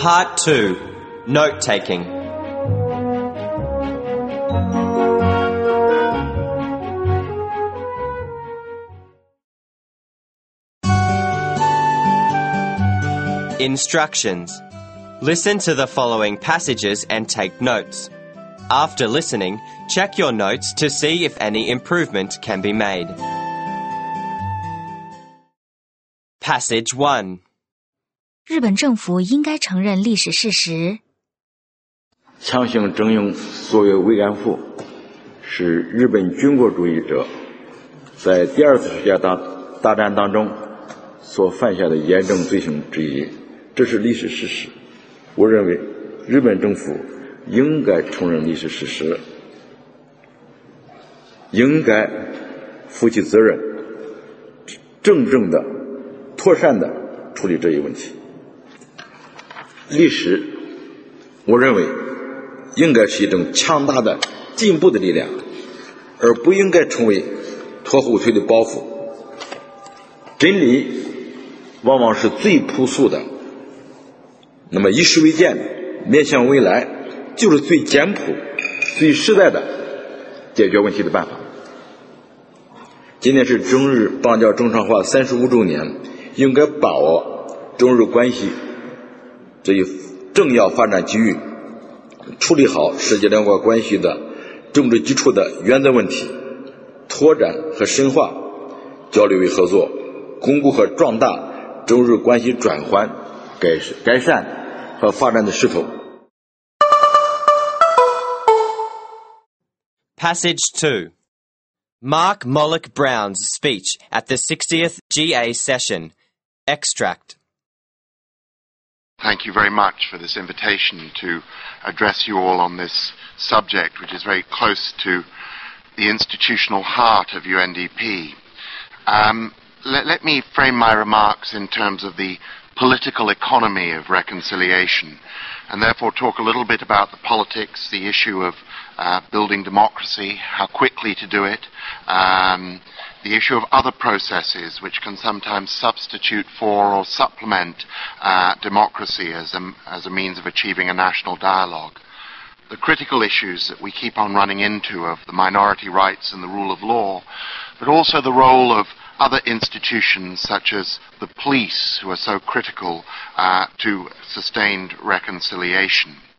Part 2. Note-taking. Instructions. Listen to the following passages and take notes. After listening, check your notes to see if any improvement can be made. Passage 1. 日本政府应该承认历史事实。 强行征用所谓慰安妇是日本军国主义者在第二次世界大战当中所犯下的严重罪行之一，这是历史事实。我认为日本政府应该承认历史事实，应该负起责任，真正的妥善的处理这一问题。历史我认为应该是一种强大的进步的力量，而不应该成为拖后腿的包袱。真理往往是最朴素的，那么以史为鉴，面向未来，就是最简朴最实在的解决问题的办法。今天是中日邦交正常化35周年，应该把握中日关系这一重要发展机遇，处理好世界两国关系的政治基础的原则问题，拓展和深化交流与合作，巩固和壮大中日关系转换、改善和发展的势头。 Passage 2. Mark Mollick Brown's speech at the 60th GA session. Extract. Thank you very much for this invitation to address you all on this subject, which is very close to the institutional heart of UNDP. Let me frame my remarks in terms of the political economy of reconciliation, and therefore talk a little bit about the politics, the issue of building democracy, how quickly to do it, the issue of other processes which can sometimes substitute for or supplement democracy as a means of achieving a national dialogue. The critical issues that we keep on running into of the minority rights and the rule of law, but also the role of other institutions such as the police, who are so critical to sustained reconciliation.